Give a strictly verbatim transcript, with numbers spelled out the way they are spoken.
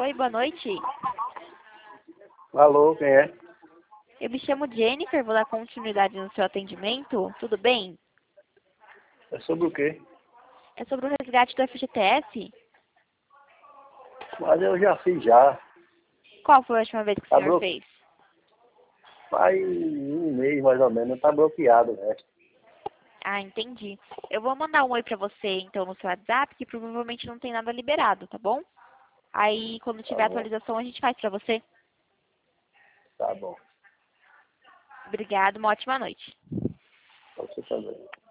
Oi, boa noite. Alô, quem é? Eu me chamo Jennifer, vou dar continuidade no seu atendimento. Tudo bem? É sobre o quê? É sobre o resgate do F G T S? Mas eu já fiz já. Qual foi a última vez que o Tá senhor blo... fez? Faz um mês mais ou menos, tá bloqueado o resto. Ah, entendi. Eu vou mandar um oi pra você, então, no seu WhatsApp, que provavelmente não tem nada liberado, tá bom? Aí, quando Tá tiver bom, atualização, a gente faz pra você. tá bom. Obrigada, uma ótima noite. Pra você também.